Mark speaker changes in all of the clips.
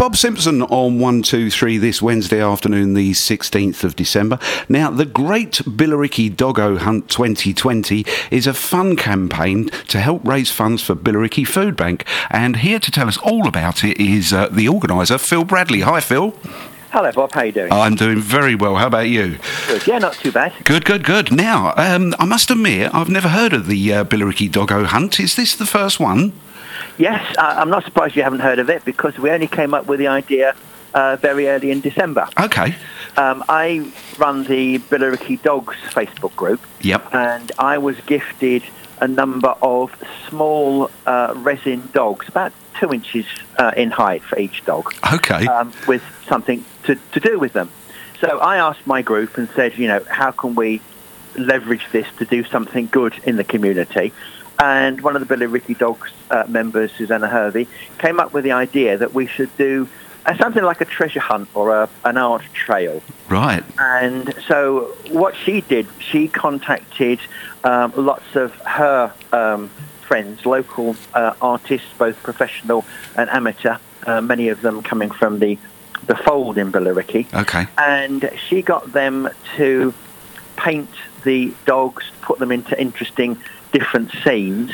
Speaker 1: Bob Simpson on 123 this Wednesday afternoon, the 16th of December. Now, the Great Billericay Doggo Hunt 2020 is a fun campaign to help raise funds for Billericay Food Bank. And here to tell us all about it is the organiser, Phil Bradley. Hi, Phil.
Speaker 2: Hello, Bob. How are you doing?
Speaker 1: I'm doing very well. How about you?
Speaker 2: Good. Yeah, not too bad.
Speaker 1: Good. Now, I must admit, I've never heard of the Billericay Doggo Hunt. Is this the first one?
Speaker 2: Yes, I'm not surprised you haven't heard of it because we only came up with the idea very early in December.
Speaker 1: Okay.
Speaker 2: I run the Billericay Dogs Facebook group.
Speaker 1: Yep.
Speaker 2: And I was gifted a number of small resin dogs, about 2 inches in height for each dog.
Speaker 1: Okay.
Speaker 2: With something to do with them. So I asked my group and said, how can we leverage this to do something good in the community? And one of the Billericay Dogs members, Susanna Hervey, came up with the idea that we should do something like a treasure hunt or an art trail.
Speaker 1: Right.
Speaker 2: And so what she did, she contacted lots of her friends, local artists, both professional and amateur, many of them coming from the Fold in Billericay.
Speaker 1: Okay.
Speaker 2: And she got them to paint the dogs, put them into interesting different scenes,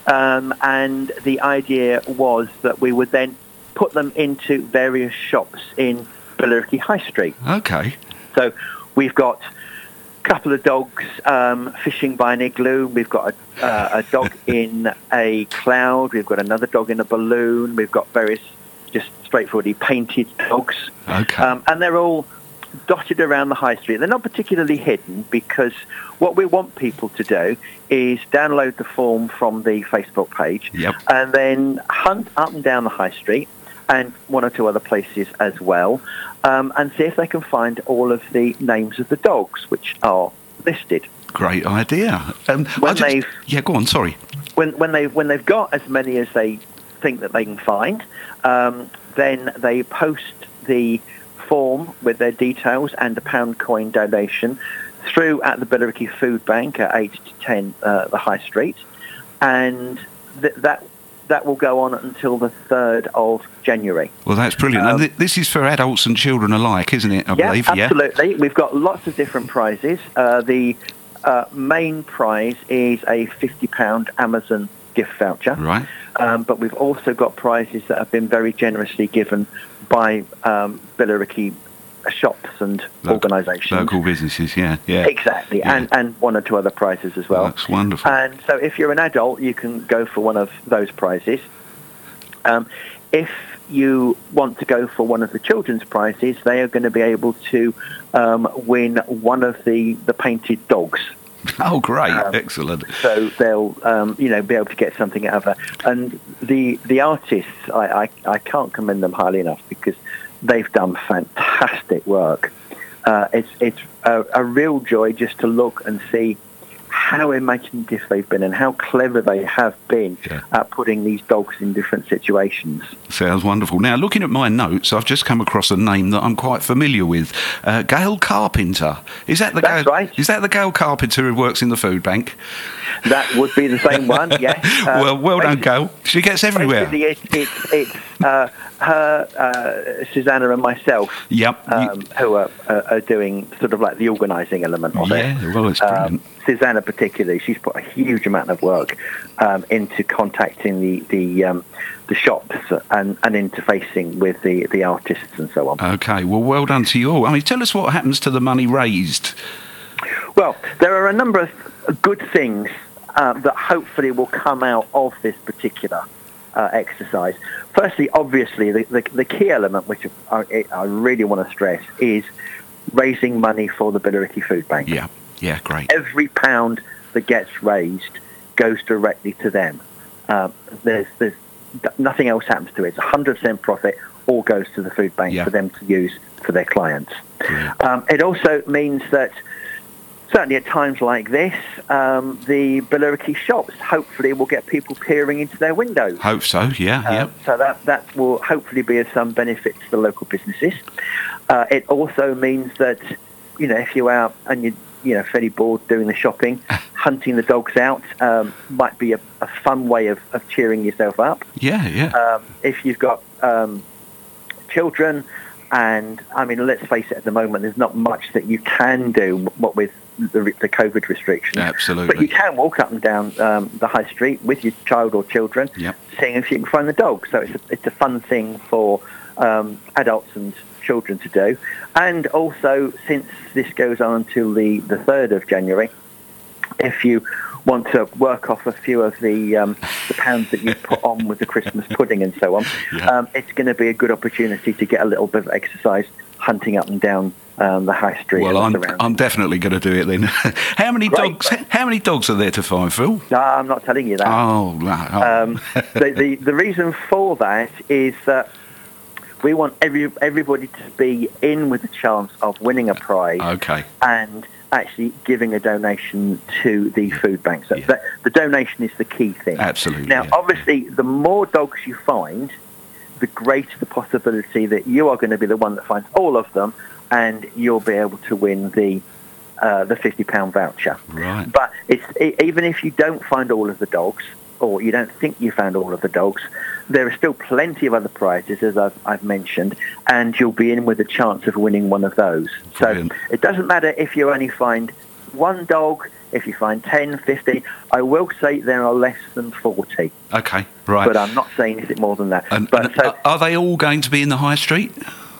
Speaker 2: and the idea was that we would then put them into various shops in Billericay High Street.
Speaker 1: Okay.
Speaker 2: So we've got a couple of dogs fishing by an igloo. We've got a dog in a cloud. We've got another dog in a balloon. We've got various just straightforwardly painted dogs.
Speaker 1: Okay.
Speaker 2: And they're all dotted around the high street. They're not particularly hidden because what we want people to do is download the form from the Facebook page.
Speaker 1: Yep.
Speaker 2: And then hunt up and down the high street and one or two other places as well, and see if they can find all of the names of the dogs which are listed.
Speaker 1: Great idea. Yeah, go on. Sorry.
Speaker 2: When they've got as many as they think that they can find, then they post the form with their details and a £1 coin donation through at the Billericay Food Bank at 8 to 10 the High Street, and that will go on until the 3rd of January.
Speaker 1: Well, that's brilliant. And this is for adults and children alike, isn't it, I believe?
Speaker 2: Absolutely. We've got lots of different prizes. The main prize is a £50 Amazon gift voucher.
Speaker 1: Right.
Speaker 2: But we've also got prizes that have been very generously given by Billericay shops and organisations.
Speaker 1: Local businesses, yeah.
Speaker 2: Exactly, yeah. And one or two other prizes as well.
Speaker 1: That's wonderful.
Speaker 2: And so if you're an adult, you can go for one of those prizes. If you want to go for one of the children's prizes, they are going to be able to win one of the painted dogs.
Speaker 1: Oh, great. Excellent.
Speaker 2: So they'll, be able to get something out of it. And the artists, I can't commend them highly enough because they've done fantastic work. It's a real joy just to look and see how imaginative they've been and how clever they have been at putting these dogs in different situations.
Speaker 1: Sounds wonderful. Now, looking at my notes, I've just come across a name that I'm quite familiar with. Gail Carpenter.
Speaker 2: That's right.
Speaker 1: Is that the Gail Carpenter who works in the food bank?
Speaker 2: That would be the same one, yes.
Speaker 1: Well done, Gail. She gets everywhere.
Speaker 2: It's her, Susanna and myself who are doing sort of like the organising element of it.
Speaker 1: Yeah, well, it's brilliant.
Speaker 2: Susanna particularly, she's put a huge amount of work into contacting the shops and interfacing with the artists and so on.
Speaker 1: Okay, well done to you all. I mean, tell us what happens to the money raised.
Speaker 2: Well, there are a number of good things that hopefully will come out of this particular exercise. Firstly, obviously, the key element, which I really want to stress, is raising money for the Billericay Food Bank.
Speaker 1: Yeah, great.
Speaker 2: Every pound that gets raised goes directly to them. There's nothing else happens to it. It's 100% profit, all goes to the food bank for them to use for their clients. It also means that certainly at times like this, the Billericay shops hopefully will get people peering into their windows.
Speaker 1: Hope so, yeah.
Speaker 2: So that will hopefully be of some benefit to the local businesses. It also means that, if you're out and you're fairly bored doing the shopping, hunting the dogs out might be a fun way of cheering yourself up.
Speaker 1: Yeah.
Speaker 2: If you've got children. And I mean, let's face it, at the moment, there's not much that you can do, what with the COVID restrictions.
Speaker 1: Absolutely.
Speaker 2: But you can walk up and down the high street with your child or children, seeing if you can find the dog. So it's a fun thing for adults and children to do. And also, since this goes on until the 3rd of January, if you want to work off a few of the pounds that you put on with the Christmas pudding and so on, it's going to be a good opportunity to get a little bit of exercise hunting up and down the high street.
Speaker 1: Well, I'm definitely going to do it then. How many dogs are there to find, Phil?
Speaker 2: No, I'm not telling you that.
Speaker 1: Oh, no.
Speaker 2: The reason for that is that we want everybody to be in with a chance of winning a prize.
Speaker 1: Okay.
Speaker 2: And actually giving a donation to the food bank. So the donation is the key thing.
Speaker 1: Absolutely.
Speaker 2: Now, obviously, the more dogs you find, the greater the possibility that you are going to be the one that finds all of them, and you'll be able to win the £50 voucher.
Speaker 1: Right.
Speaker 2: But even if you don't find all of the dogs, or you don't think you found all of the dogs, there are still plenty of other prizes, as I've mentioned, and you'll be in with a chance of winning one of those. Brilliant. So it doesn't matter if you only find one dog, if you find 10, 50. I will say there are less than 40.
Speaker 1: Okay, right.
Speaker 2: But I'm not saying is it more than that.
Speaker 1: Are they all going to be in the high street?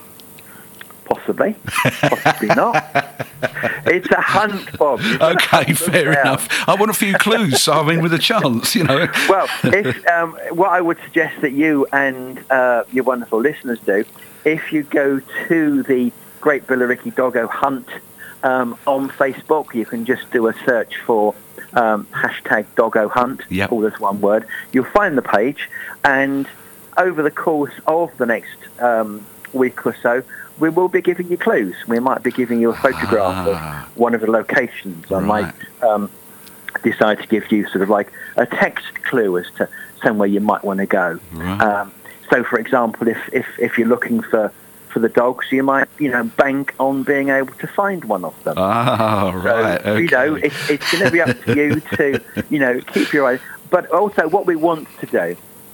Speaker 2: Possibly not. It's a hunt, Bob.
Speaker 1: Okay, fair enough. I want a few clues, so I'm in with a chance, you know.
Speaker 2: Well, what I would suggest that you and your wonderful listeners do, if you go to the Great Billericay Doggo Hunt on Facebook, you can just do a search for hashtag Doggo Hunt, all as one word. You'll find the page, and over the course of the next week or so, we will be giving you clues. We might be giving you a photograph of one of the locations. I might decide to give you sort of like a text clue as to somewhere you might want to go. Right. So, for example, if you're looking for the dogs, you might bank on being able to find one of them.
Speaker 1: Right.
Speaker 2: So,
Speaker 1: okay.
Speaker 2: It's going to be up to you to keep your eyes. But also, what we want to do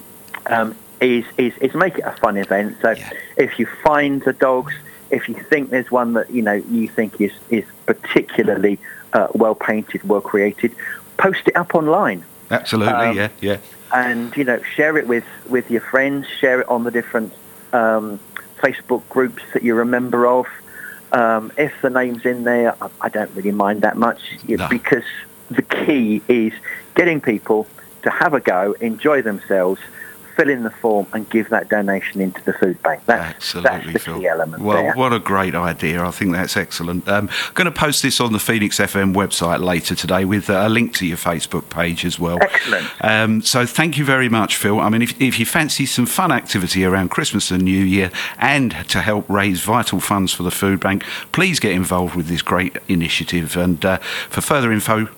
Speaker 2: is make it a fun event. So if you find the dogs, if you think there's one that you think is particularly well painted, well created, post it up online.
Speaker 1: Absolutely, yeah.
Speaker 2: And share it with your friends. Share it on the different Facebook groups that you're a member of. If the name's in there, I don't really mind that much, because the key is getting people to have a go, enjoy themselves, fill in the form and give that donation into the food bank. That's the key element.
Speaker 1: Well, what a great idea. I think that's excellent. I'm going to post this on the Phoenix FM website later today with a link to your Facebook page as well.
Speaker 2: Excellent.
Speaker 1: So thank you very much, Phil. I mean, if you fancy some fun activity around Christmas and New Year and to help raise vital funds for the food bank, please get involved with this great initiative. And for further info,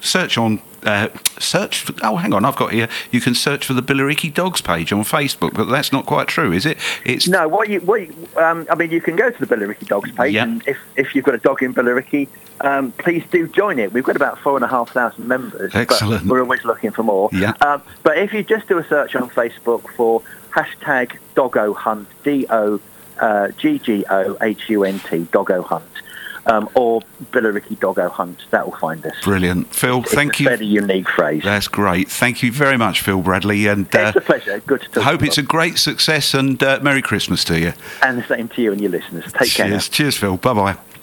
Speaker 1: hang on, I've got here. You can search for the Billericay Dogs page on Facebook, but that's not quite true, is it?
Speaker 2: No. I mean, you can go to the Billericay Dogs page, and if you've got a dog in Billericay, please do join it. We've got about 4,500 members.
Speaker 1: Excellent.
Speaker 2: But we're always looking for more.
Speaker 1: Yeah.
Speaker 2: But if you just do a search on Facebook for hashtag Doggo Hunt, DOGGOHUNT, Doggo Hunt. Or Billericay Doggo Hunt, that will find us.
Speaker 1: Brilliant. Phil, thank you.
Speaker 2: It's a very unique phrase.
Speaker 1: That's great. Thank you very much, Phil Bradley. And
Speaker 2: it's a pleasure. Good to talk.
Speaker 1: Hope it's a great success, and Merry Christmas to you.
Speaker 2: And the same to you and your listeners. Take care.
Speaker 1: Cheers, Phil. Bye-bye.